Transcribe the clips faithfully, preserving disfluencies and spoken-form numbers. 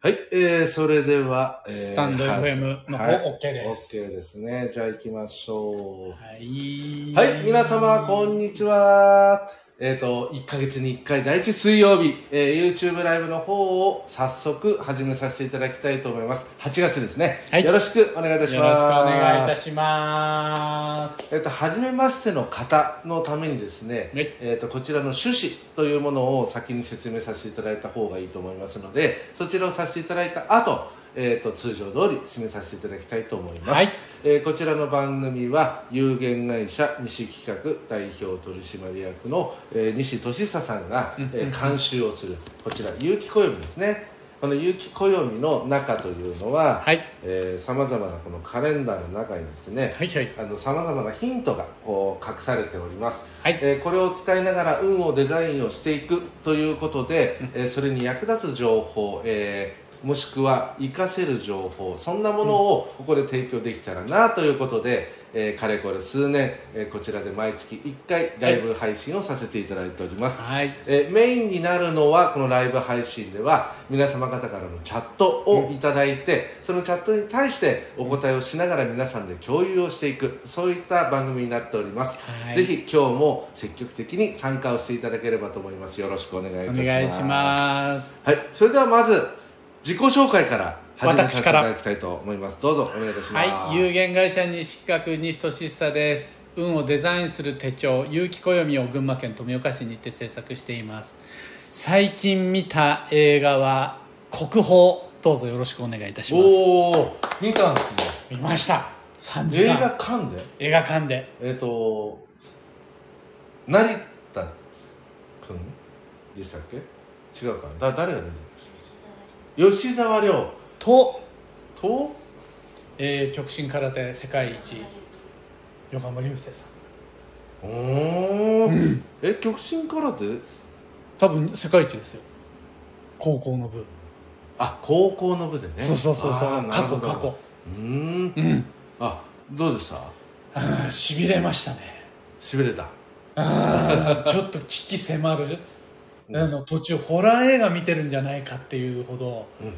はい、えー、それでは、えー、 スタンド エフエム の方、はい、OK です。 OK ですね。じゃあ行きましょう。 はい。 はい、皆様、こんにちは。えっと、いっかげつにいっかい第一水曜日、えー、YouTube ライブの方を早速始めさせていただきたいと思います。はちがつですね。はい、よろしくお願いいたします。 よろしくお願いいたします。 えっと、初めましての方のためにですね、はい、えっと、こちらの趣旨というものを先に説明させていただいた方がいいと思いますので、そちらをさせていただいた後、えー、と通常通り進めさせていただきたいと思います、はい。えー、こちらの番組は有限会社西企画代表取締役の、えー、西俊久さんが、えー、監修をするこちら有機暦ですね。この有機暦の中というのはさまざまなこのカレンダーの中にですねさまざまなヒントがこう隠されております、はい。えー、これを使いながら運をデザインをしていくということで、えー、それに役立つ情報、えーもしくは活かせる情報、そんなものをここで提供できたらなということで、えー、かれこれ数年、えー、こちらで毎月いっかいライブ配信をさせていただいております、はい。えー、メインになるのはこのライブ配信では皆様方からのチャットをいただいて、うん、そのチャットに対してお答えをしながら皆さんで共有をしていく、そういった番組になっております、はい。ぜひ今日も積極的に参加をしていただければと思います。よろしくお願いいたします。お願いします。はい、それではまず自己紹介から始めさせていただきたいと思います。どうぞお願いいたします。 はい、有限会社西企画西俊久です。運をデザインする手帳有機暦を群馬県富岡市にて制作しています。最近見た映画は国宝、どうぞよろしくお願いいたします。 おー、見たんですね。 見ました。さんじかん。 映画館で映画館でえっ、ー、と成田くんでしたっけ。違うか、だ誰が出てました。吉沢亮とと、 えー、極真空手世界一横浜流星さん。 おー、うん、え極真空手多分世界一ですよ。高校の部。 あ、高校の部でね。 そうそうそうそう。過去過去。 うーん、うん、あ、どうでした。 あ、しびれましたね。 しびれた。 あちょっと危機迫る。あの途中ホラー映画見てるんじゃないかっていうほど、うん、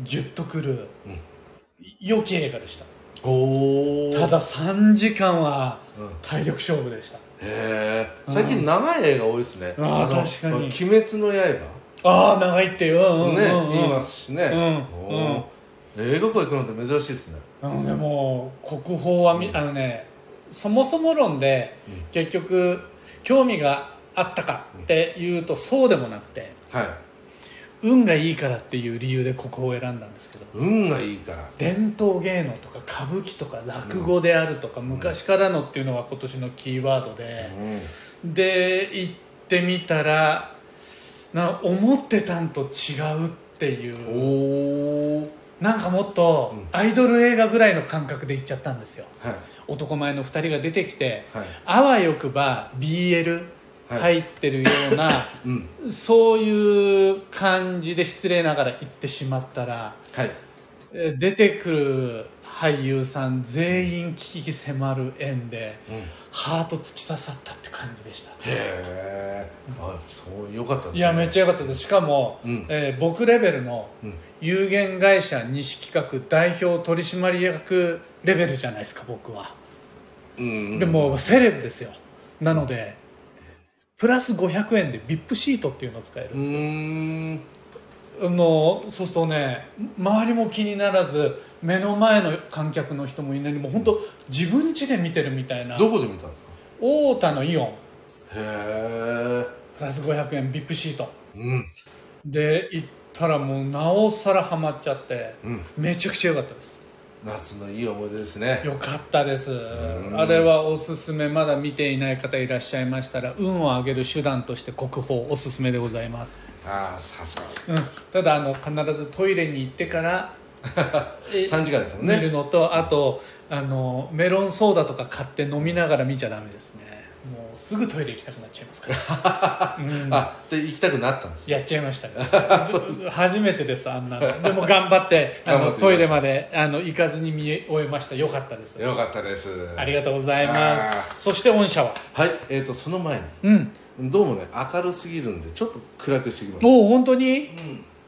ギュッとくる、うん、良き映画でした。おたださんじかんは体力勝負でした、 うん、へえ。最近長い映画多いですね。 ああ確かに。 鬼滅の刃、 ああ長いっていう、うんうんうん、 ね、言いますしね、うんうん、映画館行くのって珍しいですね。 うん、でも国宝は、うん、あのねそもそも論で、うん、結局興味があったかっていうとそうでもなくて、はい、運がいいからっていう理由で国宝を選んだんですけど、 運がいいから。 伝統芸能とか歌舞伎とか落語であるとか、うん、昔からのっていうのが今年のキーワードで、うん、で行ってみたらな思ってたんと違うっていう、なんかもっとアイドル映画ぐらいの感覚で行っちゃったんですよ、はい、男前のふたりが出てきて、はい、あわよくば ビーエル入ってるような、はいうん、そういう感じで失礼ながら言ってしまったら、はい、出てくる俳優さん全員危機迫る縁で、うん、ハート突き刺さったって感じでした。 へえ、あ、そう良かったですね。 いやめっちゃ良かったです。しかも、うんえー、僕レベルの有限会社西企画代表取締役レベルじゃないですか僕は、うんうん、でもセレブですよ。なのでプラスごひゃくえんで ブイアイピー シートっていうのを使えるんですよ。うーんあのそうするとね周りも気にならず目の前の観客の人もいないにもう本当自分家で見てるみたいな。 どこで見たんですか。 太田のイオン。へえ。 プラスごひゃくえん ブイアイピー シート、うん、で行ったらもうなおさらハマっちゃって、うん、めちゃくちゃ良かったです。 夏のいい思い出ですね。 よかったです。あれはおすすめ。まだ見ていない方いらっしゃいましたら運を上げる手段として国宝おすすめでございます。 ああさすが、うん、ただあの必ずトイレに行ってからさんじかんですもんね見るのと、あとあのメロンソーダとか買って飲みながら見ちゃダメですね。もうすぐトイレ行きたくなっちゃいますから、うん、 あで行きたくなったんです、ね、 やっちゃいました初めてですあんなの。でも頑張ってあのトイレまであの行かずに見終えました。よかったです。 よかったです。 ありがとうございます。そして御社ははい、えーとその前に、うん、どうもね明るすぎるんでちょっと暗くしてきます。 おお本当に、うん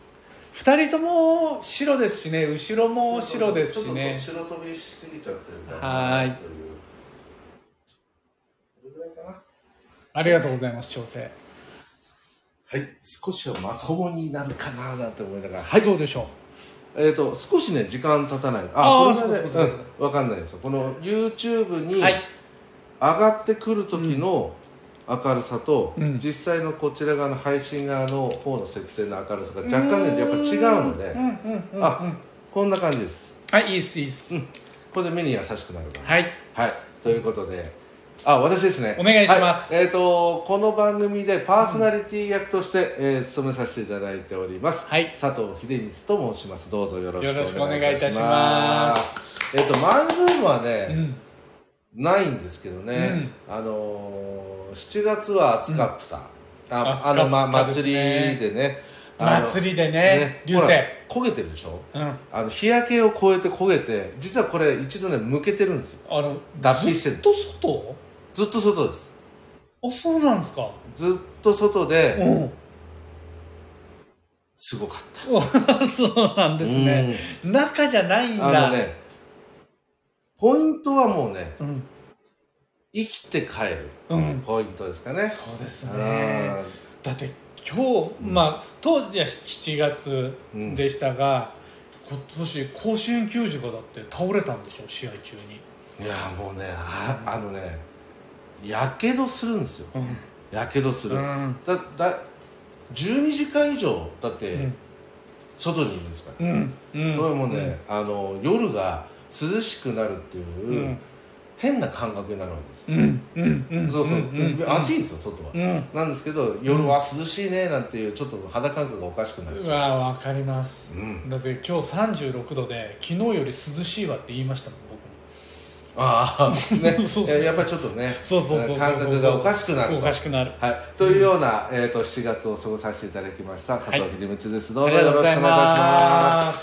ふたりとも白ですしね、後ろも白ですしね。 ちょっと白飛びしすぎちゃってるんだな。 はい。これぐらいかな。ありがとうございます、調整。 はい、少しはまともになるかななんて思いながら。 はい、どうでしょう。えっ、ー、と少しね時間経たない。 ああ、 これね、うん、わかんないですよ。この YouTube に上がってくる時の明るさと、うん、実際のこちら側の配信側の方の設定の明るさが若干ねやっぱ違うので、あ、こんな感じです。 はい、いいっすいいっす。うん、 これで目に優しくなるから。 はいはい。ということで。あ、私ですね。 お願いします。 はい、えっ、ー、とこの番組でパーソナリティ役として、うん、えー、務めさせていただいております。はい、佐藤秀光と申します。どうぞよろしくお願いいたします。えっ、ー、とマンルームはね、うん、ないんですけどね。うん、あのー、しちがつは暑かった。うん、あ、あの、ま、祭りでね。 祭りでね、流星焦げてるでしょ、うん、あの日焼けを超えて焦げて、実はこれ一度ねむけてるんですよ。あの脱皮してる。 ずっと外？ ずっと外です。 あ、そうなんですか。 ずっと外で、うん、すごかった。 そうなんですね、うん、中じゃないんだ。 あのね、ポイントはもうね、うん、生きて帰る、うん、ポイントですかね。 そうですね。だって今日、うん、まあ当時はしちがつでしたが、うん、今年甲子園球児がだって倒れたんでしょ、試合中に。 いやもうね、あ、あのね、やけどするんですよ。やけどする、うん、だだじゅうにじかん以上だって外にいるんですから、うんうん、これもね、うん、あの夜が涼しくなるっていう、うん、変な感覚になるわけですよ、うんうんうん、そうそう、うんうん、暑いんですよ外は、うん、なんですけど夜は涼しいねなんていうちょっと肌感覚がおかしくなる。 うわ、わかります、うん、だって今日さんじゅうろくどで昨日より涼しいわって言いましたもん、僕も。 ああ、ね、そうそう、やっぱりちょっとね、そうそうそう、感覚がおかしくなると、 おかしくなる、 はい、というような、えー、としちがつを過ごさせていただきました佐藤秀光です、はい、どうぞよろしくお願いいたします。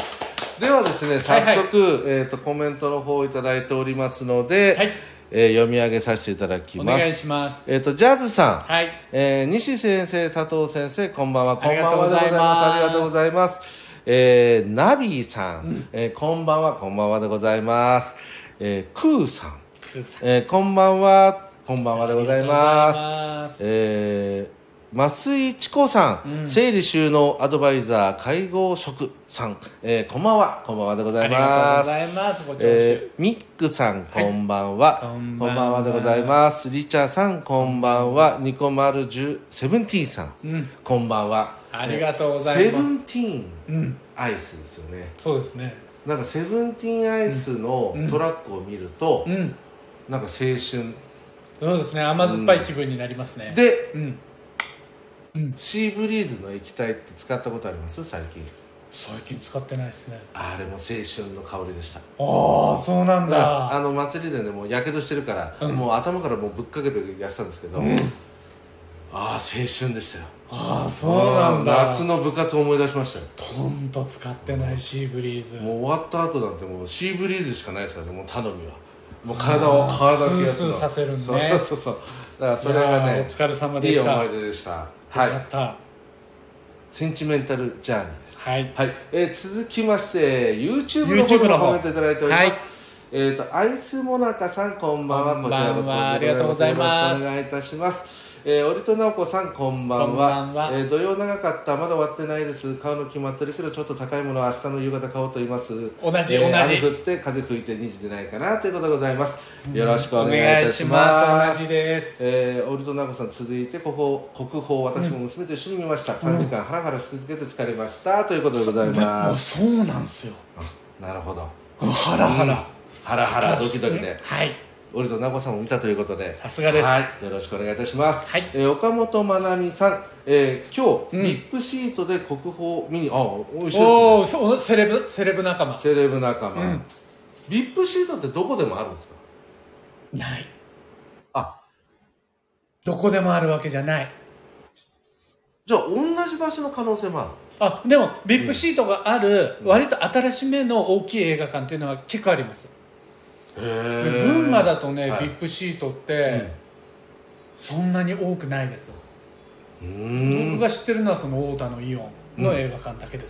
ではですね、早速、はいはい、えー、とコメントの方をいただいておりますので、はい、えー、読み上げさせていただきます。 お願いします。 えー、とジャズさん、はい、えー、西先生、佐藤先生、こんばんは。こんばんはでございます。ありがとうございます。えー、ナビーさん、うん、えー、こんばんは、こんばんはでございます。えー、クーさん、えー、こんばんは、こんばんはでございます。ます、えー、増井千子さん、うん、整理収納アドバイザー介護職さん、えー、こんばんは、こんばんはでございます。 ありがとうございます。ご聴取、えー、ミックさん、こんばんは、はい、こんばんはでございます。リチャさん、こんばんは。ニコマルじゅう、セブンティーンさん、うん、こんばんは。 ありがとうございます。 セブンティーン、うん、アイスですよね。 そうですね。 なんかセブンティーンアイスのトラックを見ると、うんうん、なんか青春、 そうですね、甘酸っぱい気分になりますね、 うん、で、うんうん、シーブリーズの液体って使ったことあります？最近。 最近使ってないですね。 あれも青春の香りでした。 ああ、そうなんだ。 あの祭りでね、もうやけどしてるから、うん、もう頭からもうぶっかけてやってたんですけど、うん、ああ青春でしたよ。 ああ、そうなんだ。 夏の部活を思い出しましたよ。 ほんと使ってない、うん、シーブリーズ。 もう終わった後なんてもうシーブリーズしかないですからね、もう頼みは。もう体を体を冷やすの。 スースーさせるんね。 そうそうそう。だからそれがね、 お疲れ様でした。 いい思い出でした。はい。やった。センチメンタルジャーニーです。はい。はい。えー、続きまして YouTube の方にもコメントいただいております。はい、えっ、ー、とアイスモナカさん、こんばんは。こちらこそありがとうございます。 よろしくお願いいたします。えー、折戸直子さん、こんばんは。んばんは。えー、土曜長かった、まだ終わってないです。買うの決まってるけどちょっと高いものは明日の夕方買おうと言います。 同じ、えー、同じ。 雨降って風吹いてにじでないかなということでございます。よろしくお願いいたします。 同じです。 えー、折戸直子さん、続いて国宝、国宝、私も娘と一緒に見ました。うん、さんじかんハラハラし続けて疲れましたということでございます。 そうなんですよ。 なるほど。 ハラハラ、うん、 ハラハラドキドキで、 はい、 折戸直子さんも見たということで、 さすがです、 はい、よろしくお願いいたします。はい、えー、岡本まなみさん、えー、今日、うん、リップシートで国宝見に、あ、美味しいですね。 おセレブセレブ仲間セレブ仲間、うん、リップシートってどこでもあるんですか？ ない。 あ、 どこでもあるわけじゃない。 じゃあ同じ場所の可能性もある？ あ、でもビップシートがある、うん、割と新しめの大きい映画館っていうのは結構あります。へー。群馬だとね、はい、ビップシートって、うん、そんなに多くないです。僕が知ってるのはその太田のイオンの映画館だけです。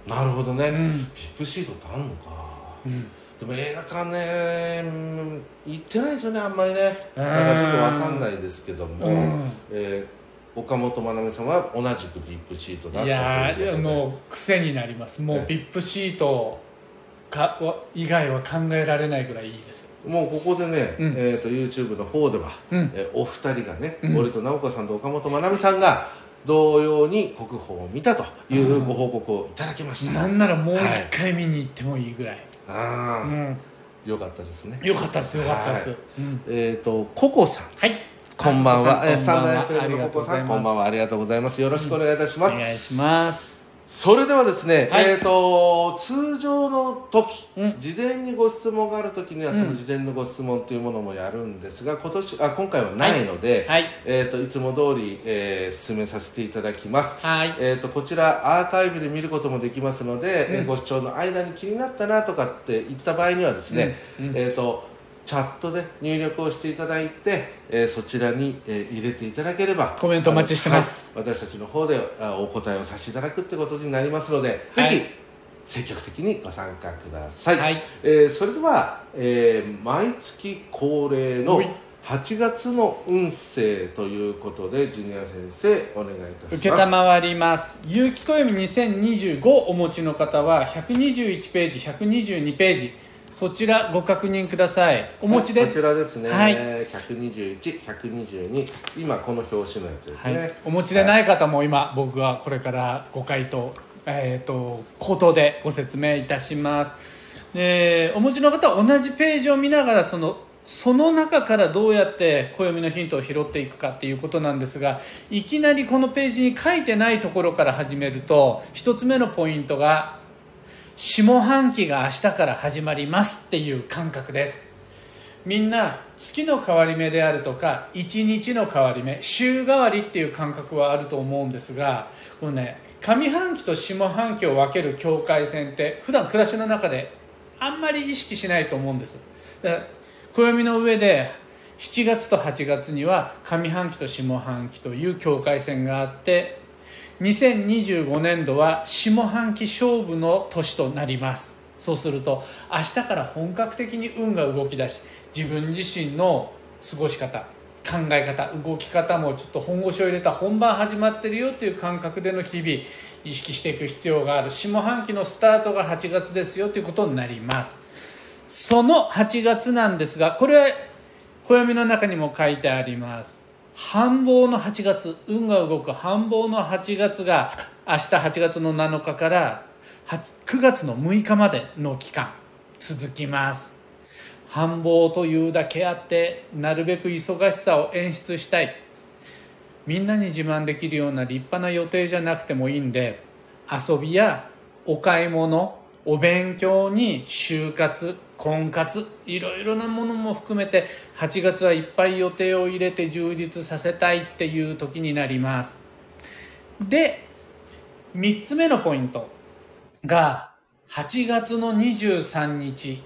なるほどね、 うん、 ピップシートってあんのか、 うん、 でも映画館ね、うん、行ってないですよねあんまりね。だからちょっと分かんないですけども、うん、えー、岡本まなみさんは同じくピップシートだったということで。 いやもう癖になります。もうピップシートか以外は考えられないぐらいいいです。 もうここでね、うん、えー、と YouTube の方では、うん、えー、お二人がね、うん、俺と直子さんと岡本まなみさんが同様に国宝を見たというご報告をいただきました。 なんならもう一回見に行ってもいいぐらい、 はい、あ、うん、よかったですね。 よかったですよかったです、はい、うん、 えっ、ー、とココさん、 はい、 こんばんは。サンダー エフエム のココさん、こんばんは、ありがとうございます。よろしくお願いいたします。 うん、お願いします。 それではですね、はい、えーと通常の時、うん、事前にご質問がある時にはその事前のご質問というものもやるんですが、今年あ今回はないので、はいはい、えーといつも通り、えー、進めさせていただきます。はい、えーとこちらアーカイブで見ることもできますので、うん、えー、ご視聴の間に気になったなとかって言った場合にはですね、うんうん、えーとチャットで入力をしていただいて、えー、そちらに、えー、入れていただければコメントお待ちしてます、 はい、私たちの方でお答えをさせていただくってことになりますので、はい、ぜひ積極的にご参加ください、はい、えー、それでは、えー、毎月恒例のはちがつの運勢ということでジュニア先生お願いいたします。 受けたまわります。有機暦にせんにじゅうごお持ちの方はひゃくにじゅういちページひゃくにじゅうにページ、そちらご確認ください。お持ちで、 こちらですね、はい、ひゃくにじゅういち、ひゃくにじゅうに、今この表紙のやつですね、はい、 お持ちでない方も今、はい、僕がこれからご回答、えーと、口頭でご説明いたします。でお持ちの方は同じページを見ながらそのその中からどうやって暦のヒントを拾っていくかっていうことなんですが、いきなりこのページに書いてないところから始めると一つ目のポイントが下半期が明日から始まりますっていう感覚です。みんな月の変わり目であるとかいちにちの変わり目、週替わりっていう感覚はあると思うんですが、このね、上半期と下半期を分ける境界線って普段暮らしの中であんまり意識しないと思うんです。だから暦の上でしちがつとはちがつには上半期と下半期という境界線があって、にせんにじゅうごねんどは下半期勝負の年となります。そうすると明日から本格的に運が動き出し、自分自身の過ごし方、考え方、動き方もちょっと本腰を入れた本番始まってるよという感覚での日々意識していく必要がある。下半期のスタートがはちがつですよということになります。そのはちがつなんですが、これは暦の中にも書いてあります。繁忙のはちがつ、運が動く繁忙のはちがつが明日はちがつのなのかからくがつのむいかまでの期間続きます。繁忙というだけあってなるべく忙しさを演出したい、みんなに自慢できるような立派な予定じゃなくてもいいんで、遊びやお買い物、お勉強に就活、婚活、いろいろなものも含めてはちがつはいっぱい予定を入れて充実させたいっていう時になります。で、みっつめのポイントがはちがつのにじゅうさんにち、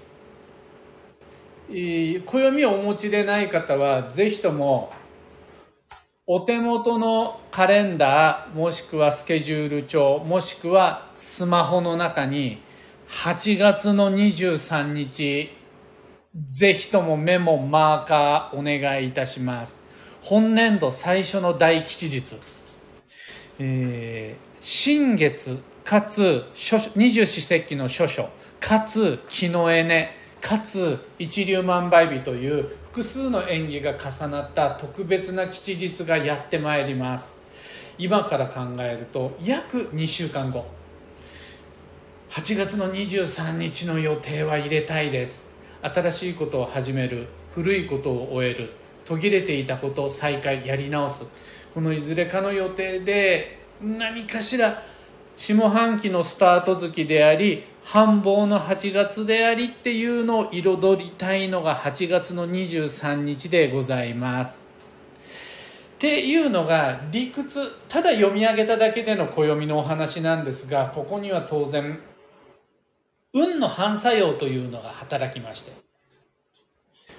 暦をお持ちでない方はぜひともお手元のカレンダーもしくはスケジュール帳もしくはスマホの中にはちがつのにじゅうさんにちぜひともメモマーカーお願いいたします。本年度最初の大吉日、えー、新月かつ二十四節気の諸書かつ木のエネかつ一粒万倍日という複数の縁起が重なった特別な吉日がやってまいります。今から考えると約にしゅうかんご、はちがつのにじゅうさんにちの予定は入れたいです。新しいことを始める、古いことを終える、途切れていたことを再開、やり直す、このいずれかの予定で何かしら下半期のスタート月であり繁忙のはちがつでありっていうのを彩りたいのがはちがつのにじゅうさんにちでございます。っていうのが理屈、ただ読み上げただけでの暦のお話なんですが、ここには当然運の反作用というのが働きまして、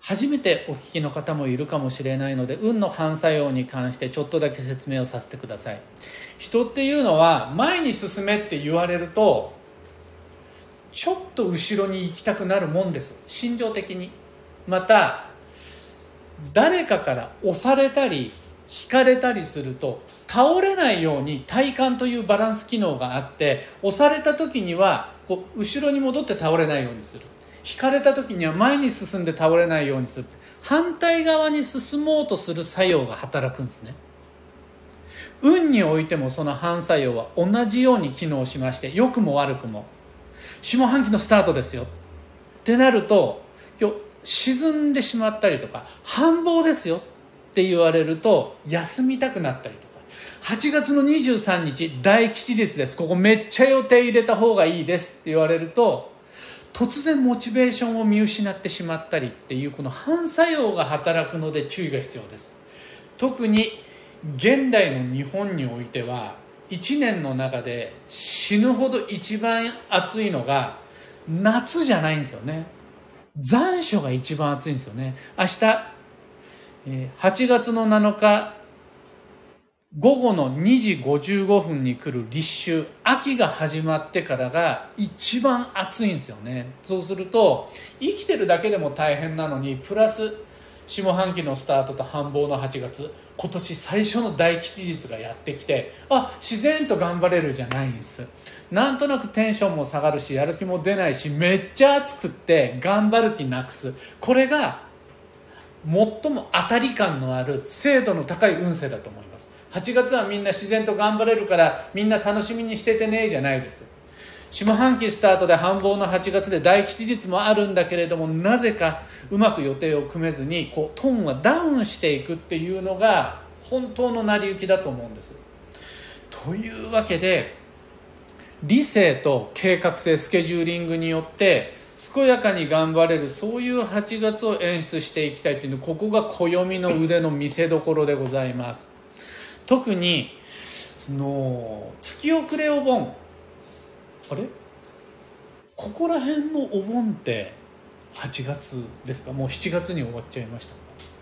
初めてお聞きの方もいるかもしれないので、運の反作用に関してちょっとだけ説明をさせてください。人っていうのは前に進めって言われるとちょっと後ろに行きたくなるもんです、心情的に。また誰かから押されたり引かれたりすると倒れないように体幹というバランス機能があって、押された時にはこう後ろに戻って倒れないようにする、引かれた時には前に進んで倒れないようにする、反対側に進もうとする作用が働くんですね。運においてもその反作用は同じように機能しまして、良くも悪くも下半期のスタートですよってなると、今日沈んでしまったりとか繁忙ですよって言われると休みたくなったりとか、はちがつのにじゅうさんにち大吉日です、ここめっちゃ予定入れた方がいいですって言われると突然モチベーションを見失ってしまったりっていう、この反作用が働くので注意が必要です。特に現代の日本においてはいちねんの中で死ぬほど一番暑いのが夏じゃないんですよね。残暑が一番暑いんですよね。明日はちがつのなのか午後のにじごじゅうごふんに来る立秋、秋が始まってからが一番暑いんですよね。そうすると生きてるだけでも大変なのに、プラス下半期のスタートと繁忙のはちがつ、今年最初の大吉日がやってきて、あ、自然と頑張れるじゃないんです。なんとなくテンションも下がるし、やる気も出ないし、めっちゃ暑くって頑張る気なくす。これが最も当たり感のある精度の高い運勢だと思います。はちがつはみんな自然と頑張れるからみんな楽しみにしててねじゃないです。下半期スタートで繁忙のはちがつで大吉日もあるんだけれども、なぜかうまく予定を組めずにこうトーンはダウンしていくっていうのが本当の成り行きだと思うんです。というわけで理性と計画性、スケジューリングによって健やかに頑張れる、そういうはちがつを演出していきたいというの、ここが暦の腕の見せ所でございます。特にその月遅れお盆、あれここら辺のお盆ってはちがつですか？もうしちがつに終わっちゃいましたか？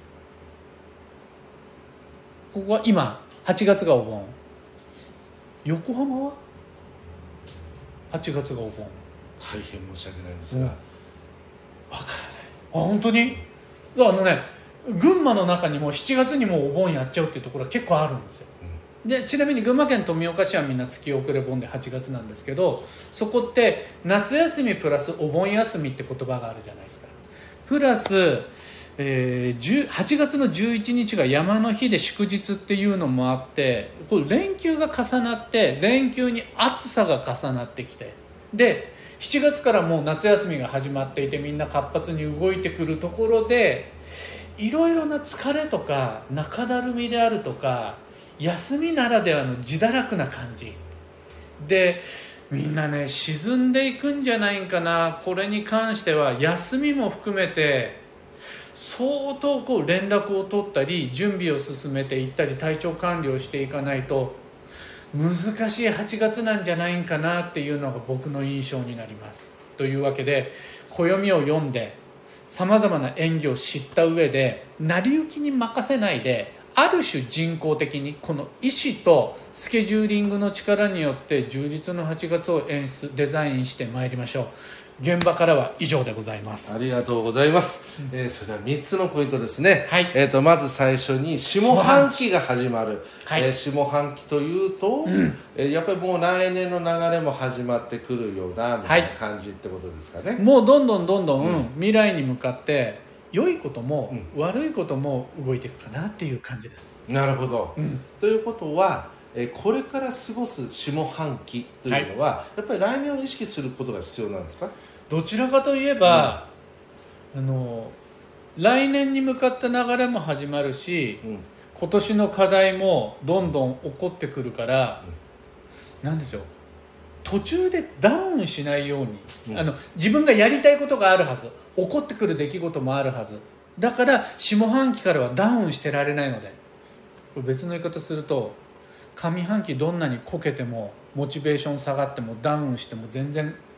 ここは今はちがつがお盆、横浜ははちがつがお盆。 大変申し訳ないんですが、わ、うん、からない。 あ、本当に？あのね、群馬の中にもしちがつにもうお盆やっちゃうっていうところは結構あるんですよ。うん、でちなみに群馬県富岡市はみんな月遅れ盆ではちがつなんですけど、そこって夏休みプラスお盆休みって言葉があるじゃないですか。プラス、えー、はちがつのじゅういちにちが山の日で祝日っていうのもあって、これ連休が重なって連休に暑さが重なってきて、でしちがつからもう夏休みが始まっていてみんな活発に動いてくるところで、いろいろな疲れとか中だるみであるとか休みならではの自堕落な感じでみんなね沈んでいくんじゃないかな。これに関しては休みも含めて相当こう連絡を取ったり準備を進めていったり体調管理をしていかないと難しいはちがつなんじゃないかなっていうのが僕の印象になります。というわけで暦を読んでさまざまな縁起を知った上で成り行きに任せないで、ある種人工的にこの意思とスケジューリングの力によって充実のはちがつを演出デザインしてまいりましょう。現場からは以上でございます。 ありがとうございます、うん、えー、それではみっつのポイントですね、 はい。 えー、とまず最初に下半期が始まる、 はい、 えー、下半期というと、うん、えー、やっぱりもう来年の流れも始まってくるようなみたいな感じってことですかね、はい、 もうどんどんどんどん、うん、未来に向かって良いことも、うん、悪いことも動いていくかなっていう感じです。 なるほど、うん、ということはえこれから過ごす下半期というのは、はい、やっぱり来年を意識することが必要なんですか？ どちらかといえば、うん、あの来年に向かった流れも始まるし、うん、今年の課題もどんどん起こってくるから、うん、なんでしょう、途中でダウンしないように、うん、あの自分がやりたいことがあるはず、起こってくる出来事もあるはずだから、下半期からはダウンしてられないので、これ別の言い方すると上半期どんなにこけてもモチベーション下がってもダウンしても全然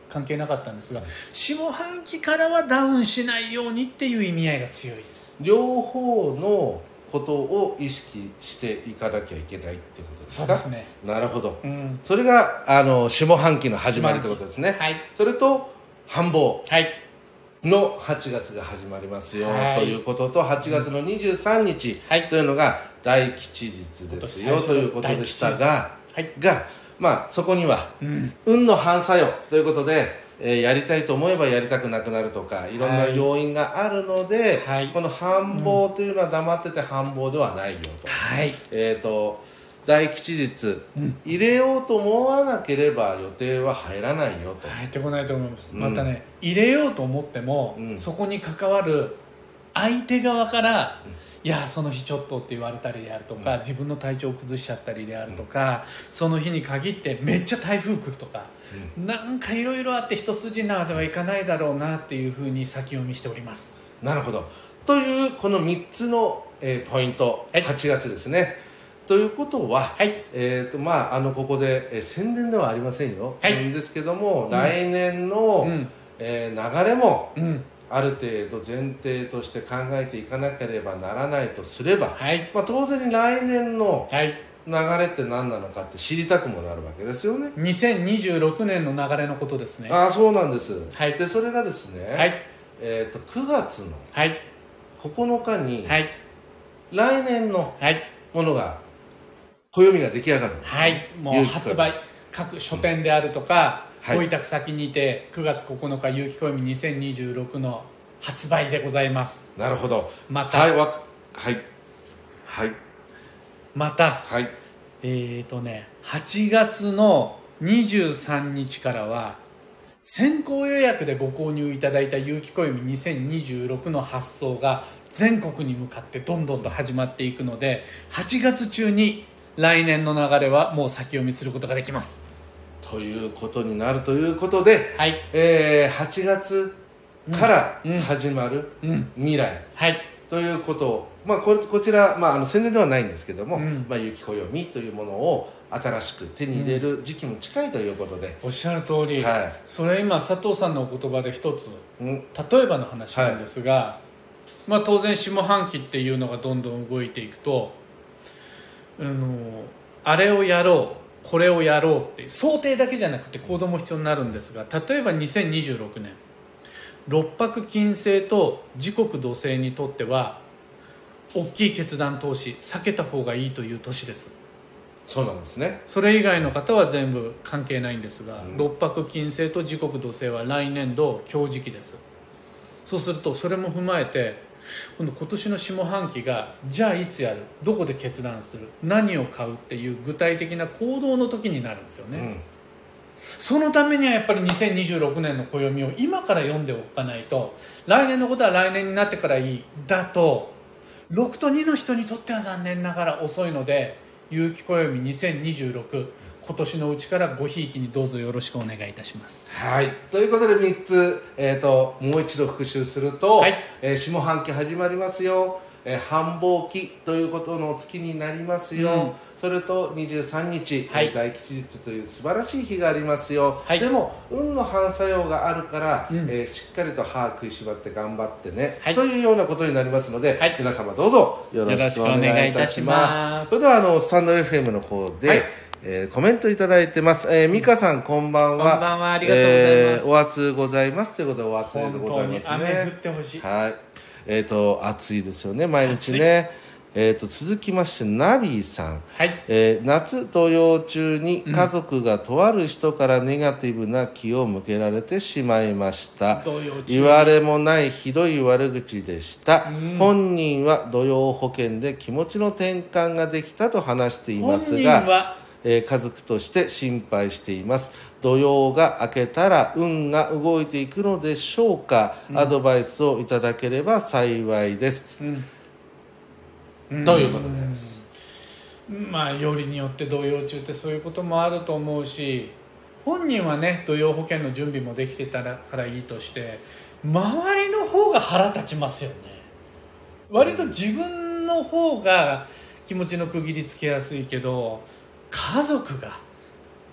関係なかったんですが、下半期からはダウンしないようにっていう意味合いが強いです。 両方のことを意識していかなきゃいけないってことですか？ そうですね。 なるほど、 うん、 それがあの下半期の始まりってことですね。 はい、 それと繁忙はいのはちがつが始まりますよ、 はい、 ということと、はちがつのにじゅうさんにちというのが大吉日ですよ、はい、ということでしたが、はい、が、まあ、そこには、うん、運の反作用ということで、えー、やりたいと思えばやりたくなくなるとか、いろんな要因があるので、はい、この繁忙というのは黙ってて繁忙ではないよと。はい、えーと大吉日、うん、入れようと思わなければ予定は入らないよと。 入ってこないと思います、うん、またね、入れようと思っても、うん、そこに関わる相手側から、うん、いやその日ちょっとって言われたりであるとか、うん、自分の体調を崩しちゃったりであるとか、うん、その日に限ってめっちゃ台風来るとか、うん、なんかいろいろあって一筋縄ではいかないだろうなっていうふうに先読みしております。 なるほど。というこのみっつの、えー、ポイント、はい、はちがつですね。ということは、はい、えーとまあ、あのここで、えー、宣伝ではありませんよ、はい、ですけども、うん、来年の、うんえー、流れも、うん、ある程度前提として考えていかなければならないとすれば、はいまあ、当然に来年の流れって何なのかって知りたくもなるわけですよね。 にせんにじゅうろくねんの流れのことですね。 ああそうなんです、はい、でそれがですね、はいえー、とくがつのここのかに、はい、来年のものが暦が出来上がるんです、ね、 はい、もう発売各書店であるとか、うん、ご委託先にてくがつここのか有機暦にせんにじゅうろくの発売でございます。 なるほど。 またはいわはいはいまた、 はい、 えっとねはちがつのにじゅうさんにちからは先行予約でご購入いただいた有機暦にせんにじゅうろくの発送が全国に向かってどんどんと始まっていくので、はちがつ中に来年の流れはもう先読みすることができますということになるということで、はいえー、はちがつから始まる未来ということを、まあ、こ, こちら、まあ、あの宣伝ではないんですけども、うんまあ、有機暦というものを新しく手に入れる時期も近いということで、 うん、おっしゃる通り、はい、それ今佐藤さんのお言葉で一つ、うん、例えばの話なんですが、はいまあ、当然下半期っていうのがどんどん動いていくとあのあれをやろうこれをやろうって想定だけじゃなくて行動も必要になるんですが、例えばにせんにじゅうろくねん六白金星と時刻土星にとっては大きい決断投資避けた方がいいという年です。 そうなんですね。 それ以外の方は全部関係ないんですが、うん、六白金星と時刻土星は来年度強時期です。そうするとそれも踏まえて今度今年の下半期がじゃあいつやるどこで決断する何を買うっていう具体的な行動の時になるんですよね、うん、そのためにはやっぱりにせんにじゅうろくねんの暦を今から読んでおかないと来年のことは来年になってからいいだとろくとにの人にとっては残念ながら遅いので、有機暦にせんにじゅうろく今年のうちからごひいきにどうぞよろしくお願いいたします。 はいということでみっつ、えー、ともう一度復習すると、はいえー、下半期始まりますよ、えー、繁忙期ということの月になりますよ、うん、それとにじゅうさんにち、はい、大吉日という素晴らしい日がありますよ、はい、でも運の反作用があるから、うんえー、しっかりと歯食いしばって頑張ってね、はい、というようなことになりますので、はい、皆様どうぞよろしくお願いいたします。それではあのスタンド エフエム の方で、はいえー、コメントいただいてます。えー、美香さんこんばんは。 こんばんは、ありがとうございます。えー、 お暑ございますということでお暑いでございますね。 雨降ってほしい。 はい。えっ、ー、と暑いですよね毎日ね。えー、と続きましてナビーさん、はいえー、夏土曜中に家族がとある人からネガティブな気を向けられてしまいました、うん、言われもないひどい悪口でした、うん、本人は土曜保険で気持ちの転換ができたと話していますが、本人はえー、家族として心配しています。土曜が明けたら運が動いていくのでしょうか、うん、アドバイスをいただければ幸いです、うんうん、ということです。 まあよりによって土曜中ってそういうこともあると思うし、本人はね土曜保険の準備もできてたからいいとして周りの方が腹立ちますよね。割と自分の方が気持ちの区切りつけやすいけど家族が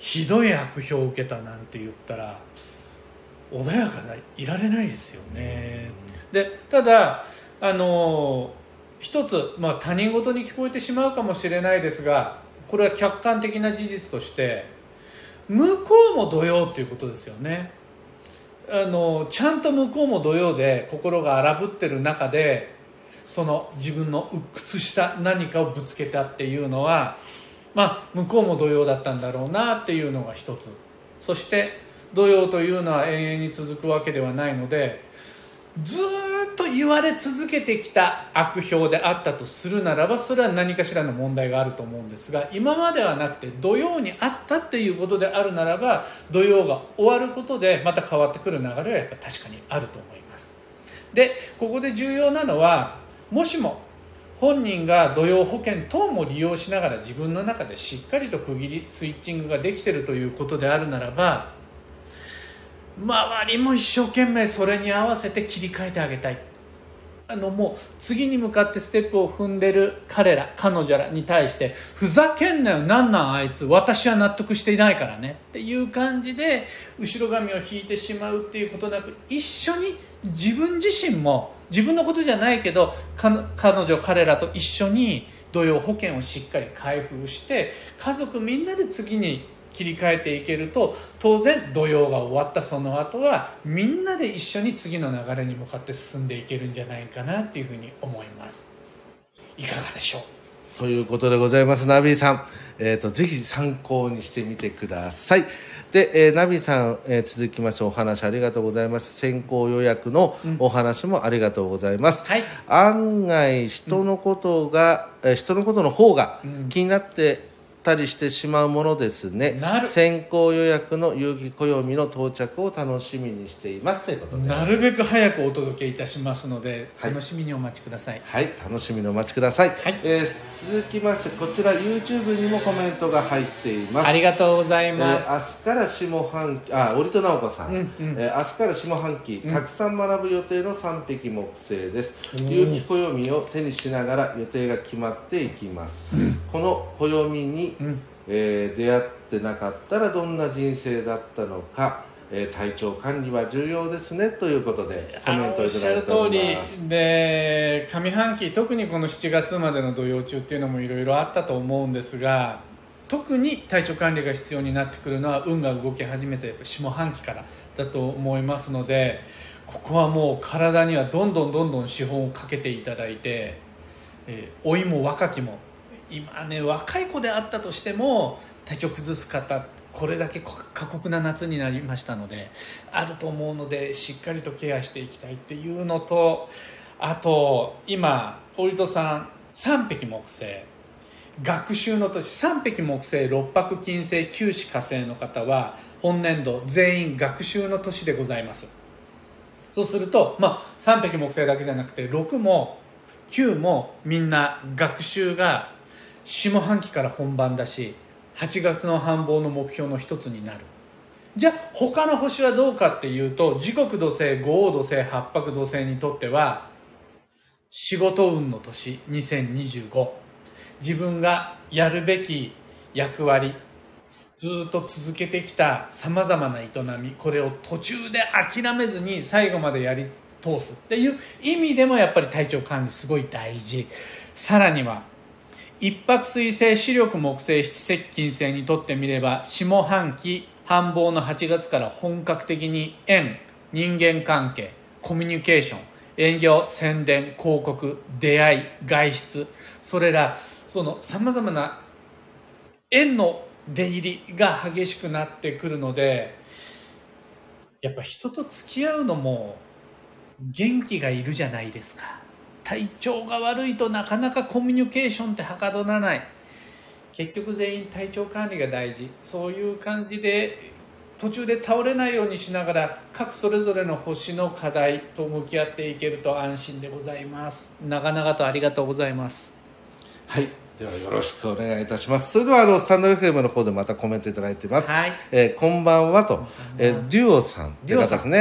ひどい悪評を受けたなんて言ったら穏やかないられないですよね。でただあの一つ、まあ、他人事に聞こえてしまうかもしれないですが、これは客観的な事実として向こうも土曜っていうことですよね。あのちゃんと向こうも土曜で心が荒ぶってる中でその自分の鬱屈した何かをぶつけたっていうのは、まあ、向こうも土曜だったんだろうなっていうのが一つ。そして土曜というのは永遠に続くわけではないので、ずーっと言われ続けてきた悪評であったとするならば、それは何かしらの問題があると思うんですが、今まではなくて土曜にあったっていうことであるならば、土曜が終わることでまた変わってくる流れはやっぱ確かにあると思います。でここで重要なのは、もしも本人が土曜保険等も利用しながら自分の中でしっかりと区切りスイッチングができているということであるならば、周りも一生懸命それに合わせて切り替えてあげたい。あのもう次に向かってステップを踏んでる彼ら彼女らに対して、ふざけんなよ、なんなんあいつ、私は納得していないからねっていう感じで後ろ髪を引いてしまうっていうことなく、一緒に自分自身も自分のことじゃないけど彼女彼らと一緒に土曜保険をしっかり開封して、家族みんなで次に切り替えていけると、当然土曜が終わったその後はみんなで一緒に次の流れに向かって進んでいけるんじゃないかなというふうに思います。いかがでしょうということでございます。ナビーさん、えーと、ぜひ参考にしてみてください。で、えー、ナビーさん、えー、続きましてお話ありがとうございます。先行予約のお話もありがとうございます、うんはい、案外人のことが、うん、えー、人のことの方が気になってたりしてしまうものですね。先行予約の有期暦の到着を楽しみにしていますということで、 なるべく早くお届けいたしますので、はい、楽しみにお待ちください。 はい、楽しみにお待ちください、はい。えー、続きましてこちら YouTube にもコメントが入っています。 ありがとうございます、 えー、明日から下半期、あ、折戸直子さん、うんうん、えー、明日から下半期、うん、たくさん学ぶ予定の三匹木星です。有期暦を手にしながら予定が決まっていきます、うん、この暦にうんえー、出会ってなかったらどんな人生だったのか、えー、体調管理は重要ですねということでコメントをいただいております。おっしゃる通りで、上半期特にこのしちがつまでの土曜中っていうのもいろいろあったと思うんですが、特に体調管理が必要になってくるのは運が動き始めたやっぱ下半期からだと思いますので、ここはもう体にはどんどんどんどん資本をかけていただいて、えー、老いも若きも今ね、若い子であったとしても体調崩す方、これだけ過酷な夏になりましたのであると思うので、しっかりとケアしていきたいっていうのと、あと今折戸さん三匹木星学習の年、三匹木星六白金星九紫火星の方は本年度全員学習の年でございます。そうすると、まあ、三匹木星だけじゃなくてろくもきゅうもみんな学習が下半期から本番だし、はちがつの繁忙の目標の一つになる。じゃあ他の星はどうかっていうと、時刻土星、五黄土星、八白土星にとっては仕事運の年にせんにじゅうご、自分がやるべき役割、ずっと続けてきたさまざまな営み、これを途中で諦めずに最後までやり通すっていう意味でもやっぱり体調管理すごい大事。さらには一泊水星、視力木星、七石金星にとってみれば、下半期繁忙のはちがつから本格的に縁、人間関係、コミュニケーション、営業、宣伝、広告、出会い、外出、それらそのさまざまな縁の出入りが激しくなってくるので、やっぱ人と付き合うのも元気がいるじゃないですか。体調が悪いとなかなかコミュニケーションってはかどらない。結局全員体調管理が大事。そういう感じで途中で倒れないようにしながら、各それぞれの星の課題と向き合っていけると安心でございます。長々とありがとうございます。 はい、ではよろしくお願いいたします。それではあのスタンド エフエム の方でまたコメントいただいています、はい。えー、こんばんはと、えー、デュオさんって方ですね。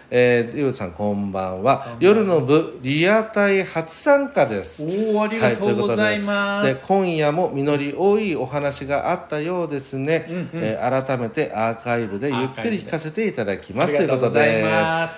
えー、ゆうさんこんばんは。夜の部リアタイ初参加です。 おお、ありがとうございます。 はい、で今夜も実り多いお話があったようですね、うんうん、えー、改めてアーカイブでゆっくり聞かせていただきますということです。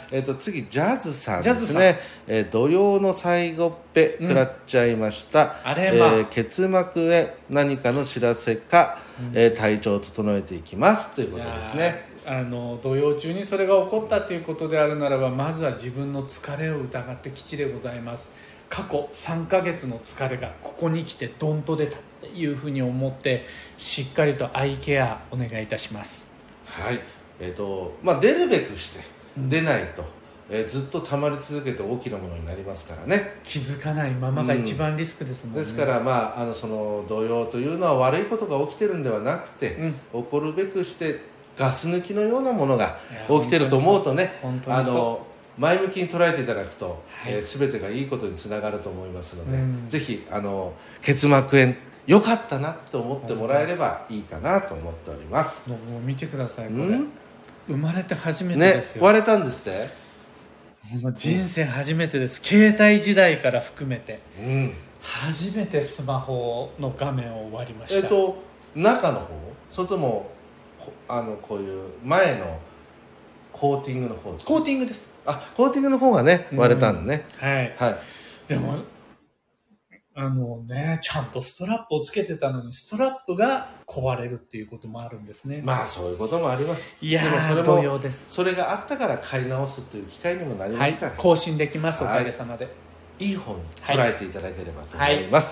えー、と次ジャズさんですね。えー、土曜の最後っぺ食らっちゃいました、うん、あれ、まあ、えー、結膜へ何かの知らせか、うん、えー、体調を整えていきますということですね。 あの土曜中にそれが起こったということであるならば、まずは自分の疲れを疑って吉でございます。過去さんかげつの疲れがここに来てドンと出たというふうに思って、しっかりとアイケアお願いいたします。 はい、えーとまあ、出るべくして出ないと、うん、えー、ずっと溜まり続けて大きなものになりますからね。 気づかないままが一番リスクですもんね、 うん、ですから、まあ、あのその動揺というのは悪いことが起きてるんではなくて、うん、起こるべくしてガス抜きのようなものが起きてると思うとね、あの前向きに捉えていただくと、はい、えー、全てがいいことにつながると思いますので、うん、ぜひあの結膜炎良かったなと思ってもらえればいいかなと思っております。 もう見てください、これ、うん、生まれて初めてですよ、 ね、割れたんですって。 人生初めてです、うん、携帯時代から含めて、 うん、 初めてスマホの画面を割りました。 えっと中の方、それともあのこういう前のコーティングの方ですか？ コーティングです。 あ、コーティングの方がね割れたんね、 うん、はい、はい、でもあのね、ちゃんとストラップをつけてたのにストラップが壊れるっていうこともあるんですね。 まあそういうこともあります。 いやー、 でもそれも同様です。 それがあったから買い直すという機会にもなりますから、 はい、更新できます、おかげさまで。 いい方に捉えていただければと思います、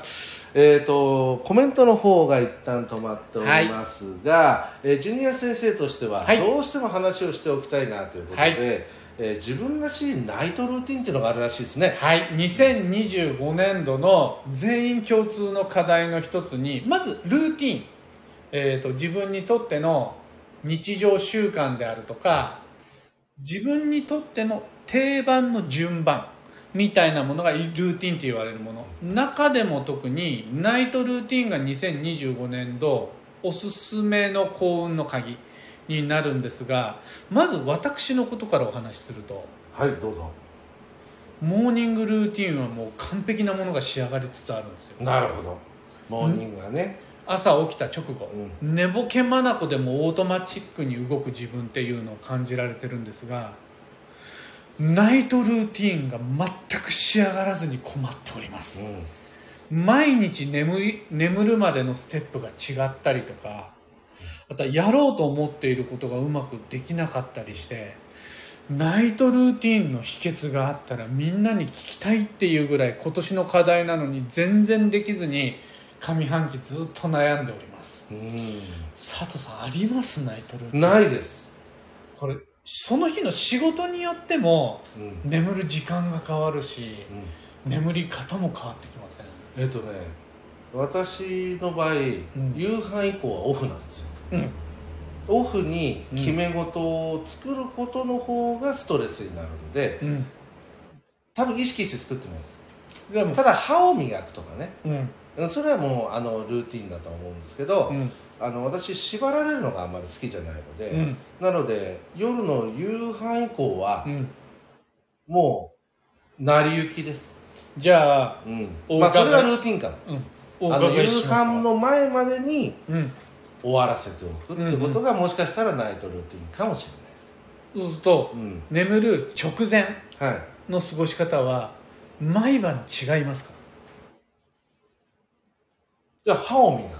はいはい、えーとコメントの方が一旦止まっておりますが、はい、えー、ジュニア先生としてはどうしても話をしておきたいなということで、はい、えー、自分らしいナイトルーティンっていうのがあるらしいですね。 はい、にせんにじゅうごねんどの全員共通の課題の一つに、まずルーティン、えーと自分にとっての日常習慣であるとか、自分にとっての定番の順番みたいなものがルーティンと言われるもの、中でも特にナイトルーティンがにせんにじゅうごねんどおすすめの幸運の鍵になるんですが、まず私のことからお話しすると、 はい、どうぞ。 モーニングルーティンはもう完璧なものが仕上がりつつあるんですよ。 なるほど。モーニングはね、 朝起きた直後、うん、寝ぼけ眼でもオートマチックに動く自分っていうのを感じられてるんですが、ナイトルーティーンが全く仕上がらずに困っております、うん、毎日 眠り、眠るまでのステップが違ったりとか、あとはやろうと思っていることがうまくできなかったりして、ナイトルーティーンの秘訣があったらみんなに聞きたいっていうぐらい今年の課題なのに全然できずに上半期ずっと悩んでおります。うん、佐藤さんあります？ナイトルーティーン。 ないです。 これその日の仕事によっても、うん、眠る時間が変わるし、うん、眠り方も変わってきません？ えっとね、私の場合、うん、夕飯以降はオフなんですよ、うん、オフに決め事を作ることの方がストレスになるんで、うん、多分意識して作ってないです。でもただ歯を磨くとかね、うん、それはもうあのルーティンだと思うんですけど、うん、あの私縛られるのがあんまり好きじゃないので、うん、なので夜の夕飯以降は、うん、もう成り行きです。 じゃあ、 うん、まあそれがルーティンかも、うん、あの夕飯の前までに終わらせておくってことが、もしかしたらナイトルーティンかもしれないです。 そうすると、うん、眠る直前の過ごし方は毎晩違いますか？ いや、歯を磨く、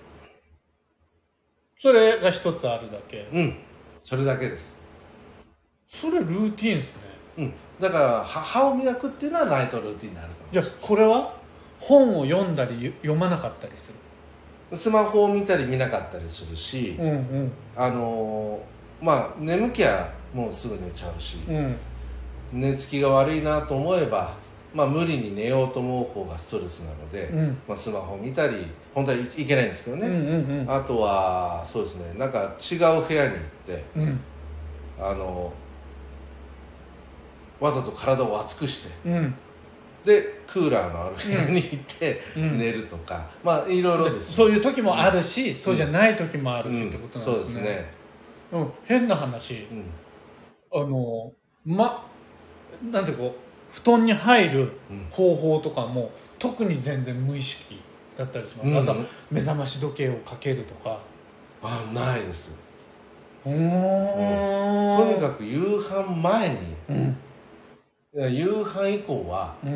それが一つあるだけ。 うん、それだけです。 それルーティンですね。 うん、だから歯を磨くっていうのはナイトルーティンになるかもしれない。 じゃあこれは本を読んだり読まなかったりする？スマホを見たり見なかったりするし、うんうん、あのー、まあ眠気はもうすぐ寝ちゃうし、うん、寝つきが悪いなと思えば、まあ、無理に寝ようと思う方がストレスなので、うん、まあ、スマホ見たり、本当はいけないんですけどね、うんうんうん、あとはそうですね、なんか違う部屋に行って、うん、あのわざと体を熱くして、うん、でクーラーのある部屋に行って寝るとか、うん、まあいろいろです、ね、 そういう時もあるし、うん、そうじゃない時もあるし、うん、ってことなんですね。 そうですね。 うん、変な話、うん、あのまなんてこう布団に入る方法とかも、うん、特に全然無意識だったりします、うん、あとは目覚まし時計をかけるとか。 あ、ないです。 うーん、とにかく夕飯前に、うん、夕飯以降は、うん、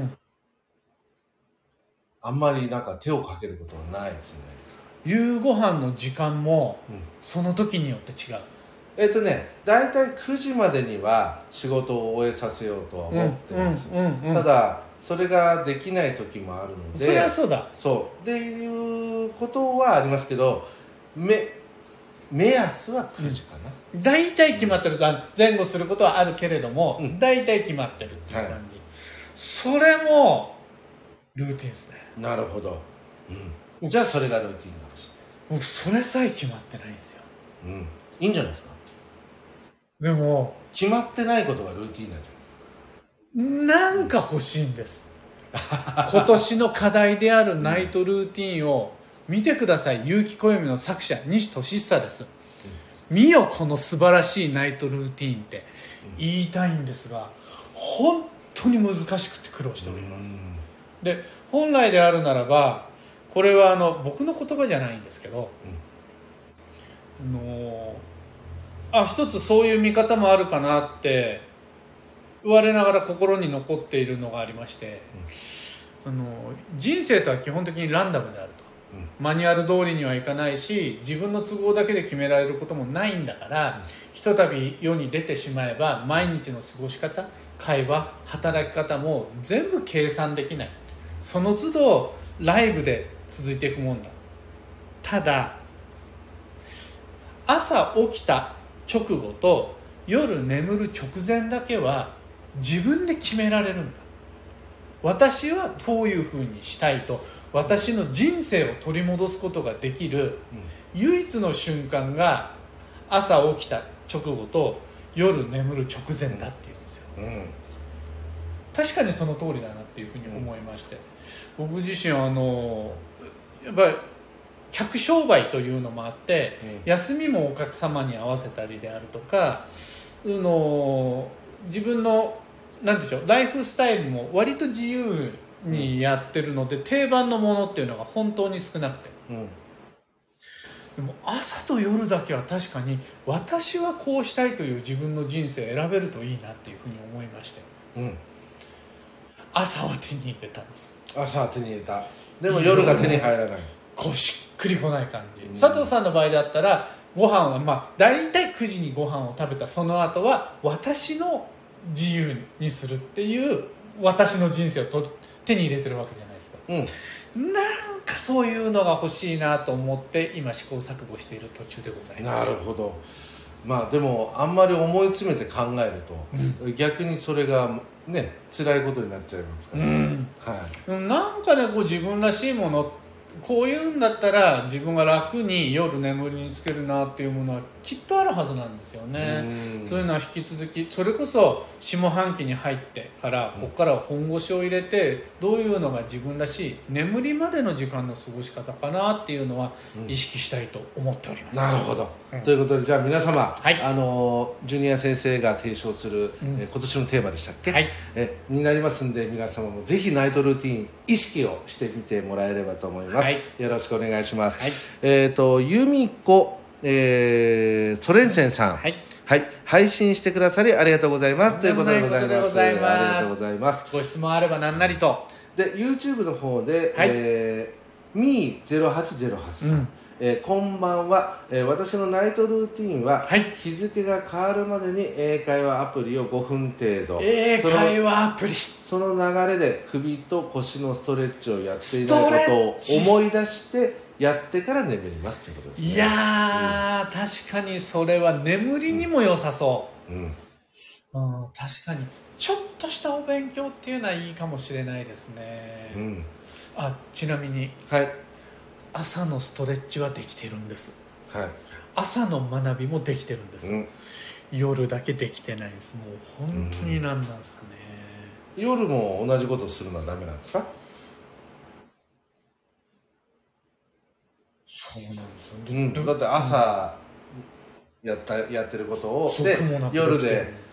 あんまりなんか手をかけることはないですね。 夕ご飯の時間も、うん、その時によって違う。 えっとね、だいたいくじまでには仕事を終えさせようとは思ってます、うんうんうんうん、ただそれができない時もあるので、 それはそうだそうっていうことはありますけど、め目安はくじかな、 うん、だいたい決まってる、前後することはあるけれども、うん、だいたい決まってるっていう感じ、はい、それもルーティンですね。 なるほど、うん、じゃあそれがルーティンかもしれないです。 僕それさえ決まってないんですよ、 うん、いいんじゃないですか。 でも決まってないことがルーティンなんじゃないですか。なんか欲しいんです、うん、今年の課題であるナイトルーティンを見てください。結城暦の作者西俊久です、うん、見よこの素晴らしいナイトルーティンって言いたいんですが、本当に難しくて苦労しております、うん、で本来であるならばこれはあの僕の言葉じゃないんですけど、うん、あのあ一つそういう見方もあるかなって我ながら心に残っているのがありまして、うん、あの人生とは基本的にランダムであると、うん、マニュアル通りにはいかないし自分の都合だけで決められることもないんだから、うん、ひとたび世に出てしまえば毎日の過ごし方、会話、働き方も全部計算できない。その都度ライブで続いていくもんだ。ただ朝起きた直後と夜眠る直前だけは自分で決められるんだ。私はどういうふうにしたいと私の人生を取り戻すことができる唯一の瞬間が朝起きた直後と夜眠る直前だっていうんですよ、うん、確かにその通りだなっていうふうに思いまして、僕自身はあのやっぱり客商売というのもあって、うん、休みもお客様に合わせたりであるとか、の自分のなんでしょうライフスタイルも割と自由にやってるので、うん、定番のものっていうのが本当に少なくて、うん、でも朝と夜だけは確かに私はこうしたいという自分の人生を選べるといいなっていうふうに思いまして、うん、朝は手に入れたんです。 朝は手に入れた。でも夜が手に入らない。 こうしっくりこない感じ、うん、佐藤さんの場合だったらご飯はまあ大体くじにご飯を食べたその後は私の自由にするっていう私の人生をと手に入れてるわけじゃないですか、うん、なんかそういうのが欲しいなと思って今試行錯誤している途中でございます。 なるほど。まあでもあんまり思い詰めて考えると、うん、逆にそれがね辛いことになっちゃいますから、うんはい、なんかねこう自分らしいものこういうんだったら自分が楽に夜眠りにつけるなっていうものはきっとあるはずなんですよね。うそういうのは引き続きそれこそ下半期に入ってからここからは本腰を入れてどういうのが自分らしい眠りまでの時間の過ごし方かなっていうのは意識したいと思っております、 うん、なるほど、うん、ということでじゃあ皆様、はい、あのジュニア先生が提唱する、うん、え今年のテーマでしたっけ、はい、えになりますんで皆様もぜひナイトルーティン意識をしてみてもらえればと思います、はい、よろしくお願いします、はい、えっ、ー、と由美子、えー、ソレンセンさん、はいはい、配信してくださりありがとうございますということでございます。ありがとうございます。 ご質問あれば何なりと。 で YouTube の方で、はい、えー、ミーゼロはちゼロはち さん、うんえー、こんばんは、えー、私のナイトルーティンは、はい、日付が変わるまでに英会話アプリをごふん程度、 英会話アプリその流れで首と腰のストレッチをやっていないことを思い出してやってから眠りますということですね。 いやー、うん、確かにそれは眠りにも良さそう、うんうん、確かにちょっとしたお勉強っていうのはいいかもしれないですね、うん、あちなみに、はい、朝のストレッチはできてるんです、はい、朝の学びもできてるんです、うん、夜だけできてないです。もう本当に何なんですかね、 うん、夜も同じことするのはダメなんですか？ そうなんですよ、 うん、だって朝やった、やってることをで夜で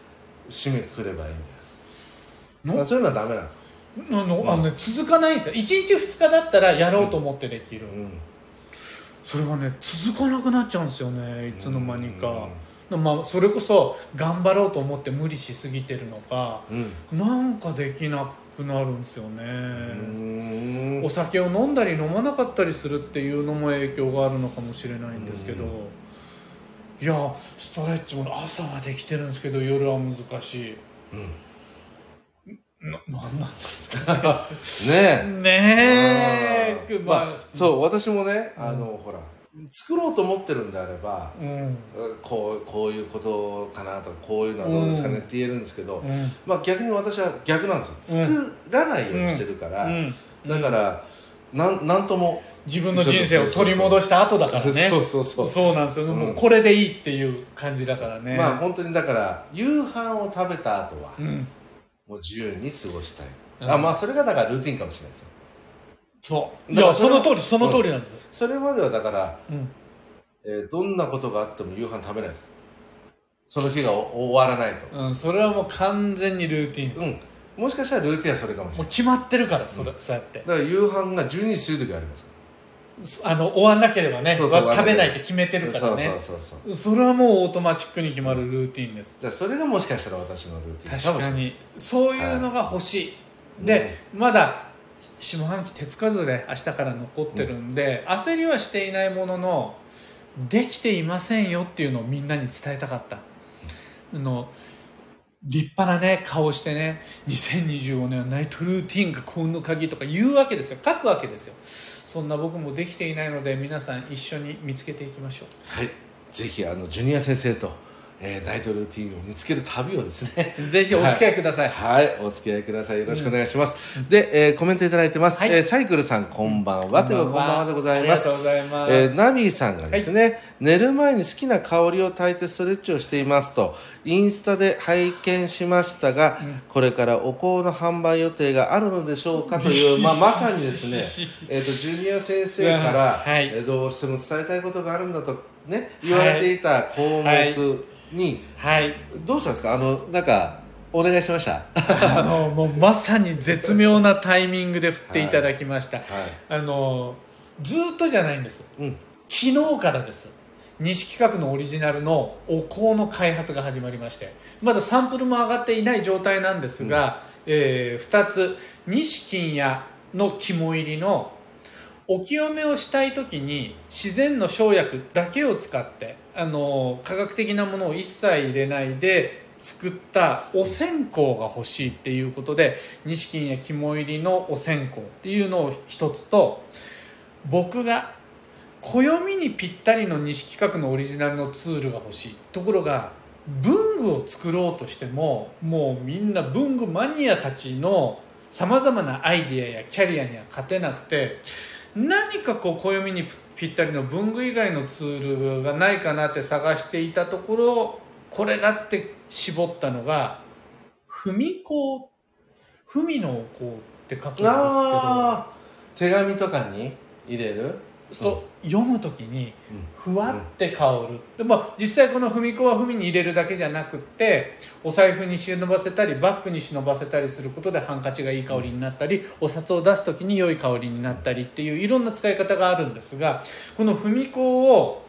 締めくくればいいんですか。まあ、そういうのはダメなんですか。 あの、あのね、続かないんですよ。いちにちふつかだったらやろうと思ってできる、うんうん、それがね続かなくなっちゃうんですよね、いつの間にか。まあ、それこそ頑張ろうと思って無理しすぎてるのか、うん、なんかできなくなるんですよね。うん、お酒を飲んだり飲まなかったりするっていうのも影響があるのかもしれないんですけど、いやストレッチも朝はできてるんですけど夜は難しい、うんな、なんなんですかね。ねえ。ねえ。 まあ、そう、私もね、あの、うん、ほら、作ろうと思ってるんであれば、うん、こう、こういうことかなとか、こういうのはどうですかねって言えるんですけど、うん、まあ逆に私は逆なんですよ。作らないようにしてるから、うんうん、だから、なん、なんとも。 自分の人生を取り戻した後だからね。 そうそうそう。 そうなんですよ。もうこれでいいっていう感じだからね。 まあ本当にだから、夕飯を食べた後は、うんもう自由に過ごしたい、うん、あまあそれがだからルーティンかもしれないですよ。 そういやその通りその通りなんです、うん、 それまではだから、うんえー、どんなことがあっても夕飯食べないです。その日が終わらないと、 うん、それはもう完全にルーティンです、 うん、もしかしたらルーティンはそれかもしれない。もう決まってるからそれ、うん、そうやってだから夕飯がじゅうにじ過ぎる時ありますからあの終わんなければねそうそう食べないって決めてるからね。 そうそうそうそうそれはもうオートマチックに決まるルーティンです。 じゃあそれがもしかしたら私のルーティン確かにそういうのが欲しい、はい、で、うん、まだ下半期手つかずで明日から残ってるんで、うん、焦りはしていないもののできていませんよっていうのをみんなに伝えたかった、うん、あの立派なね顔してねにせんにじゅうごねんはナイトルーティンが幸運の鍵とか言うわけですよ、書くわけですよ。そんな僕もできていないので皆さん一緒に見つけていきましょう。はい、ぜひあのジュニア先生と、えー、ナイトルーティンを見つける旅をですねぜひお付き合いください。 はい、はい、お付き合いください。よろしくお願いします、うん、で、えー、コメントいただいてます、はいえー、サイクルさんこんばんは、うん、というこんばんはでございます。 ありがとうございます、 えー、ナビーさんがですね、はい、寝る前に好きな香りを焚いてストレッチをしていますとインスタで拝見しましたが、うん、これからお香の販売予定があるのでしょうかという、まあ、まさにですね、えーと、ジュニア先生から、はいえー、どうしても伝えたいことがあるんだと、ね、言われていた項目に、はいはい、どうしたんですか。あのなんかお願いしましたあのもうまさに絶妙なタイミングで振っていただきました、はいはい、あのずっとじゃないんです、うん、昨日からです。西企画のオリジナルのお香の開発が始まりまして、まだサンプルも上がっていない状態なんですが、うんえー、ふたつ西金屋の肝入りのお清めをしたい時に自然の生薬だけを使ってあの科学的なものを一切入れないで作ったお線香が欲しいっていうことで西金屋肝入りのお線香っていうのを一つと、僕が暦にぴったりの西企画のオリジナルのツールが欲しい。ところが文具を作ろうとしてももうみんな文具マニアたちのさまざまなアイディアやキャリアには勝てなくて、何かこう暦にぴったりの文具以外のツールがないかなって探していたところ、これだって絞ったのが文香、文の香って書くんですけど、 あ手紙とかに入れると読むときにふわって香る、でも実際この文香は文に入れるだけじゃなくってお財布に忍ばせたりバッグに忍ばせたりすることでハンカチがいい香りになったり、お札を出すときに良い香りになったりっていういろんな使い方があるんですが、この文香を、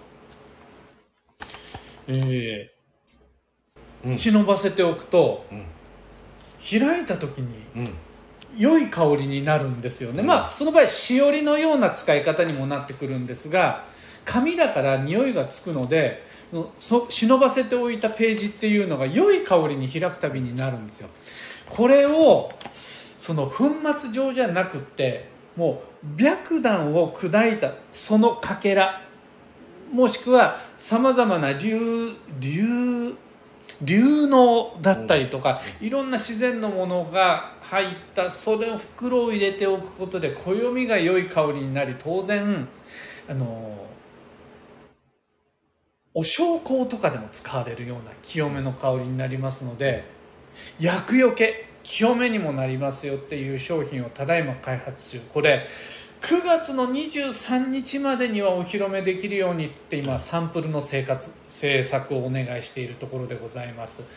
えー、忍ばせておくと、うん、開いたときに、うん良い香りになるんですよね、うん、まあその場合しおりのような使い方にもなってくるんですが、紙だから匂いがつくのでそ忍ばせておいたページっていうのが良い香りに開くたびになるんですよ。これをその粉末状じゃなくってもう白檀を砕いたそのかけらもしくはさまざまな流流流能だったりとか、いろんな自然のものが入ったそれを袋を入れておくことで暦が良い香りになり、当然あのお焼香とかでも使われるような清めの香りになりますので、厄除け清めにもなりますよっていう商品をただいま開発中。これくがつのにじゅうさんにちまでにはお披露目できるようにって今サンプルの生活制作をお願いしているところでございます。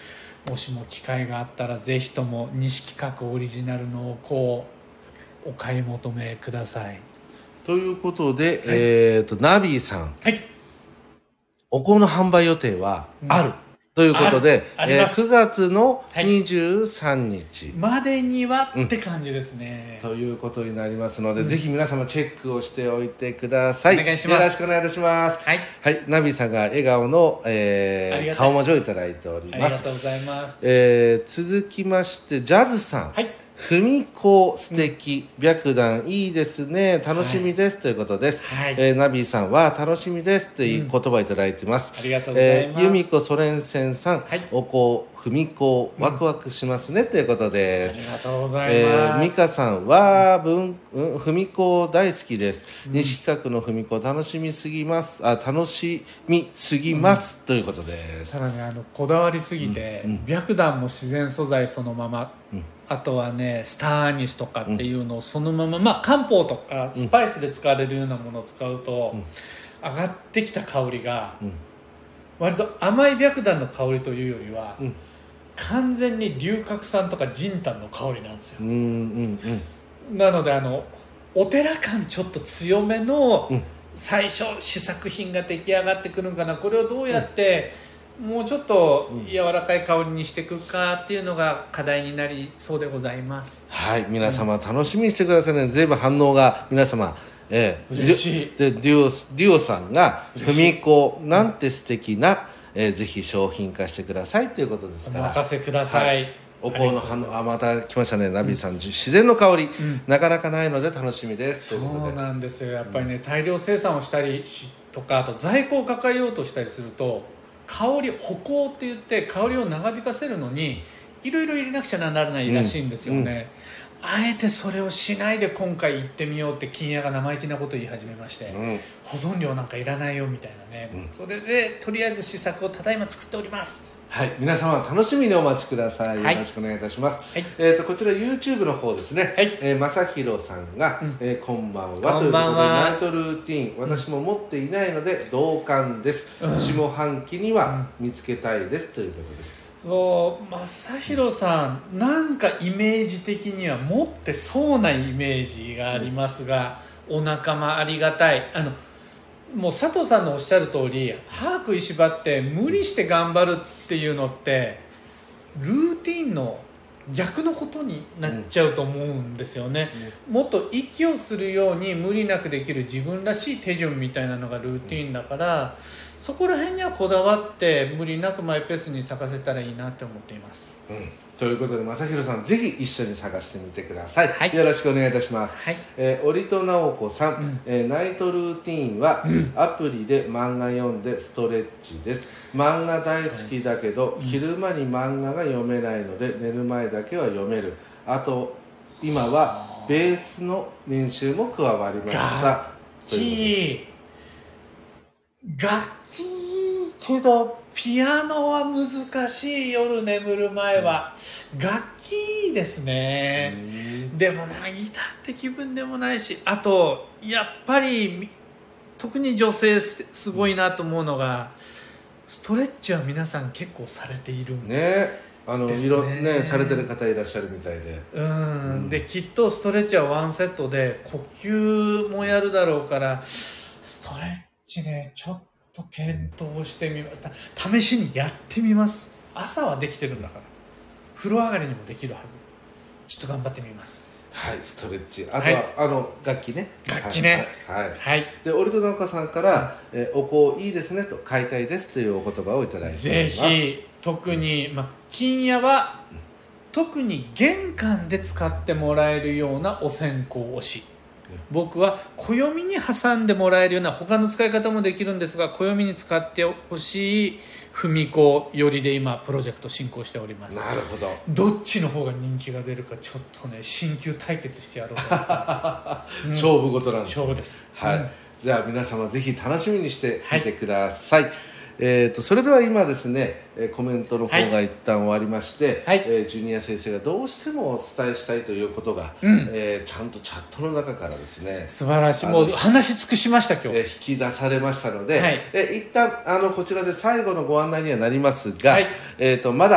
もしも機会があったらぜひとも西企画オリジナルのお香をお買い求めください。 ということで、はい、えっとナビーさん、 はい、 お香の販売予定はある、うん、ということで、えー、くがつのにじゅうさんにち、 はい、までにはって感じですね、 うん、ということになりますので、うん、ぜひ皆様チェックをしておいてください。 お願いします。 よろしくお願いいたします。 はい、 はい、ナビさんが笑顔の、えー、顔文字をいただいております。 ありがとうございます。 えー、続きましてジャズさん、 はい、 ふみこ素敵、うん、白檀いいですね、楽しみです、はい、ということです、 はい、 えー、ナビーさんは楽しみですという言葉をいただいてます、 うん、ありがとうございます。 えー、由美子ソレンセンさん、はい、お香ふみこワクワクしますね、うん、ということです。 ありがとうございます。えー、 美香さんは文、うん、ふみこ大好きです、うん、西企画のふみこ楽しみすぎますあ楽しみすぎます、うん、ということです。 さらにあのこだわりすぎて、うんうん、白檀も自然素材そのまま、うん、あとはねスターアニスとかっていうのをそのまま、うん、まあ漢方とかスパイスで使われるようなものを使うと、うん、上がってきた香りが、うん、割と甘い白檀の香りというよりは、うん、完全に龍角散とか仁丹の香りなんですよ、うんうんうん、なのであのお寺感ちょっと強めの最初試作品が出来上がってくるんかな、これをどうやって、うん、もうちょっと柔らかい香りにしていくかっていうのが課題になりそうでございます。 はい、皆様楽しみにしてくださいね。随分反応が皆様、えー、 嬉しい。 でデュオ、デュオさんがふみこなんて素敵な、えー、ぜひ商品化してくださいということですから、 お任せください、はい、 お香の反応、あまた来ましたね、ナビさん、うん、自然の香り、うん、なかなかないので楽しみです。 そうなんですよ。やっぱりね、うん、大量生産をしたりとか、あと在庫を抱えようとしたりすると香り補香って言って香りを長引かせるのにいろいろ入れなくちゃならないらしいんですよね、うんうん、あえてそれをしないで今回行ってみようって金屋が生意気なことを言い始めまして、うん、保存料なんかいらないよみたいなね、うん、それでとりあえず試作をただいま作っております。 はい、皆様楽しみにお待ちください、はい、よろしくお願いいたします、はい、えー、とこちら YouTube の方ですね、はい、えー、正弘さんが、うん、えー、こんばんはということでナイトルーティーン、私も持っていないので同感です、うん、下半期には見つけたいです、うん、ということです。 そう正弘さん、なんかイメージ的には持ってそうなイメージがありますが、うん、お仲間ありがたい。あのもう佐藤さんのおっしゃる通り、歯食いしばって無理して頑張るっていうのってルーティンの逆のことになっちゃうと思うんですよね、うん、もっと息をするように無理なくできる自分らしい手順みたいなのがルーティンだから、そこら辺にはこだわって無理なくマイペースに咲かせたらいいなって思っています、 うん、ということで正弘さん、ぜひ一緒に探してみてください、はい、よろしくお願いいたします、はい、えー、折戸直子さん、うん、えー、ナイトルーティーンは、うん、アプリで漫画読んでストレッチです。漫画大好きだけど、うん、昼間に漫画が読めないので寝る前だけは読める。あと今はベースの練習も加わりました。 楽器楽器けどピアノは難しい。夜眠る前は、うん、楽器ですね。でもな、ギターって気分でもないし、あとやっぱり特に女性すごいなと思うのが、ストレッチは皆さん結構されているんですね。あのいろねされてる方いらっしゃるみたいで、 うん、うん、できっとストレッチはワンセットで呼吸もやるだろうから、ストレッチねちょっと検討してみまた試しにやってみます。朝はできてるんだから風呂上がりにもできるはず。ちょっと頑張ってみます。 はい、ストレッチ、あとは、はい、あの楽器ね楽器ねはい、はいはい、で折戸直子さんから、えー、お香いいですねと買いたいですというお言葉をいただいております。 ぜひ特に、ま、金屋は特に玄関で使ってもらえるようなお線香推し、僕は暦に挟んでもらえるような他の使い方もできるんですが、暦に使ってほしいふみこよりで今プロジェクト進行しております。 なるほど。 どっちの方が人気が出るかちょっとね新旧対決してやろうと思ってます、 うん、勝負事なんです。 勝負です、 はい、うん、じゃあ皆様ぜひ楽しみにしてみてください、はい。えー、とそれでは今ですね、えー、コメントの方が一旦終わりまして、はい、えー、ジュニア先生がどうしてもお伝えしたいということが、うん、えー、ちゃんとチャットの中からですね、 素晴らしい、もう話し尽くしました今日、 えー、引き出されましたので、はい、えー、一旦あのこちらで最後のご案内にはなりますが、はい、えー、とまだ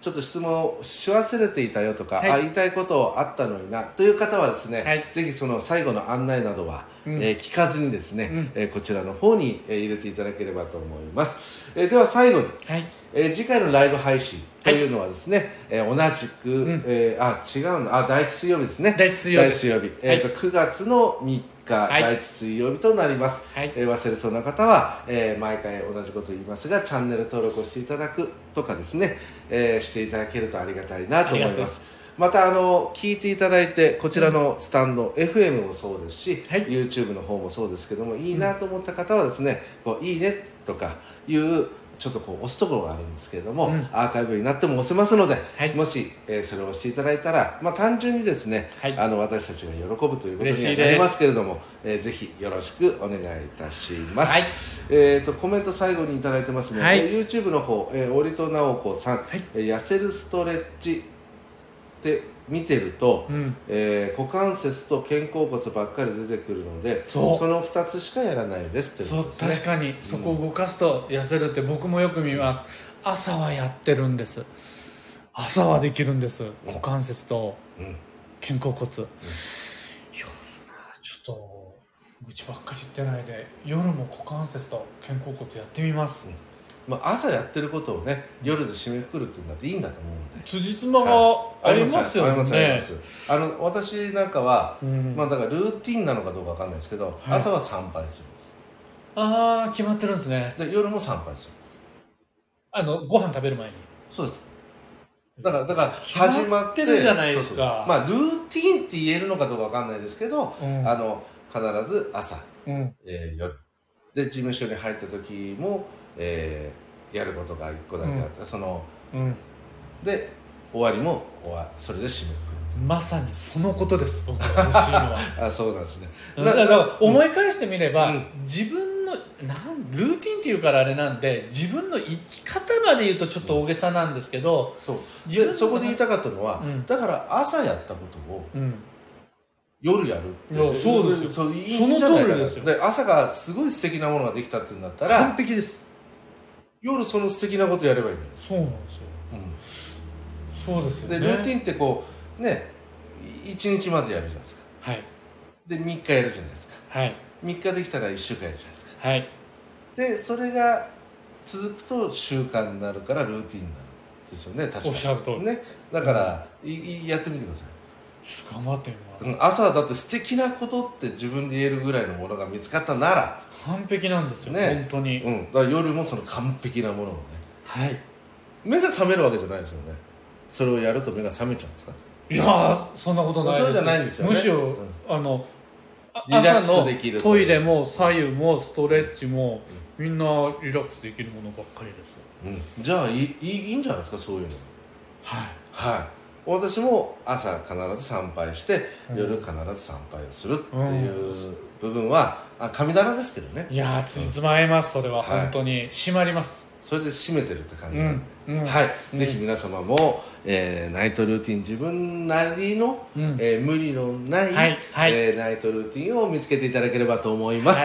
ちょっと質問をし忘れていたよとか、 はい、 あ言いたいことあったのになという方はですね、 はい、 ぜひその最後の案内などは、うん、えー、聞かずにですね、うん、えー、こちらの方に、えー、入れていただければと思います。えー、では最後に、はい、えー、次回のライブ配信というのはですね、はい、えー、同じく、うん、えー、あ違うのあだいいち水曜日ですね。 だいいち水曜日です。 だいいち水曜日、えーと、くがつのみっか、はい、だいいち水曜日となります。はい、えー、忘れそうな方は、えー、毎回同じこと言いますが、チャンネル登録をしていただくとかですね、えー、していただけるとありがたいなと思います。またあの聞いていただいてこちらのスタンド、うん、エフエム もそうですし、はい、YouTube の方もそうですけども、いいなと思った方はですね、こういいねとかいうちょっとこう押すところがあるんですけれども、うん、アーカイブになっても押せますので、はい、もし、えー、それを押していただいたら、まあ、単純にですね、はい、あの私たちが喜ぶということにはなりますけれども、えー、ぜひよろしくお願いいたします。はい、えーとコメント最後にいただいてますので、はい、YouTube の方、えー、折戸直子さん、はい、えー、痩せるストレッチで見てると、うん、えー、股関節と肩甲骨ばっかり出てくるので、そのふたつしかやらないですってことですね。 そう、確かにそこを動かすと痩せるって僕もよく見ます。朝はやってるんです。朝はできるんです。股関節と肩甲骨、うんうん、夜なちょっと愚痴ばっかり言ってないで、夜も股関節と肩甲骨やってみます。うん、 まあ、朝やってることをね、夜で締めくくるっていうのっていいんだと思うんで、 辻褄がありますよね。 ありますあります。あの私なんかは、うん、まあだからルーティンなのかどうかわかんないですけど、はい、朝は参拝するんです。 ああ、決まってるんですね。 で夜も参拝するんです。 あのご飯食べる前に。 そうです。だからだから始まってるじゃないですか。そうそう、 まあルーティンって言えるのかどうかわかんないですけど、うん、あの必ず朝、うん、えー、夜で事務所に入った時も、えー、やることが一個だけあって、うん、その、うん、で終わりも終わそれで締めくくる。 まさにそのことです。僕が欲しいのは。 あ、そうなんですね。 だから思い返してみれば、うん、自分のなんルーティンっていうからあれなんで、自分の生き方まで言うとちょっと大げさなんですけど、 うん、そうでそこで言いたかったのは、うん、だから朝やったことを、うん、夜やるっていう、 そうですよ。 そういいんじゃないかな。で朝がすごい素敵なものができたっていうんだったら完璧です。 夜その素敵なことやればいいんです。 そうなんですよ。うん、そうですよね。 でルーティンってこうね、いちにちまずやるじゃないですか。はい。でみっかやるじゃないですか。はい。みっかできたらいっしゅうかんやるじゃないですか。はい。でそれが続くと習慣になるからルーティンになるんですよね。確かに。 おっしゃる通り。 ね。だから、うん、いやってみてください。 頑張ってみます。 朝だって素敵なことって自分で言えるぐらいのものが見つかったなら完璧なんですよね。本当に。 うん。だから夜もその完璧なものをね。はい。目が覚めるわけじゃないですよね。それをやると目が覚めちゃうんですか。 いやー、そんなことないです。 そうじゃないんですよね。 むしろ、うん、あのリラックスできるトイレも左右もストレッチも、うん、みんなリラックスできるものばっかりです。 うん、じゃあいいいいんじゃないですか、そういうの。はいはい。私も朝必ず参拝して、うん、夜必ず参拝をするっていう部分は、うん、あ神棚ですけどね。 いやー、つじつま合います。それは本当に締まります。 それで締めてるって感じなんで、うんうん、はい、うん、ぜひ皆様も、えー、ナイトルーティン自分なりの、うん、えー、無理のない、はいはい、えー、ナイトルーティンを見つけていただければと思います、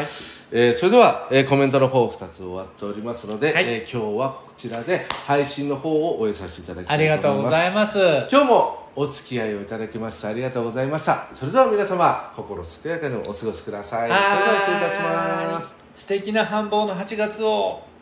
はい、えー、それでは、えー、コメントの方ふたつ終わっておりますので、はい、えー、今日はこちらで配信の方を終えさせていただきたいと思います。ありがとうございます。今日もお付き合いをいただきましてありがとうございました。それでは皆様心健やかにお過ごしください。それでは失礼いたします。 素敵な繁忙のはちがつを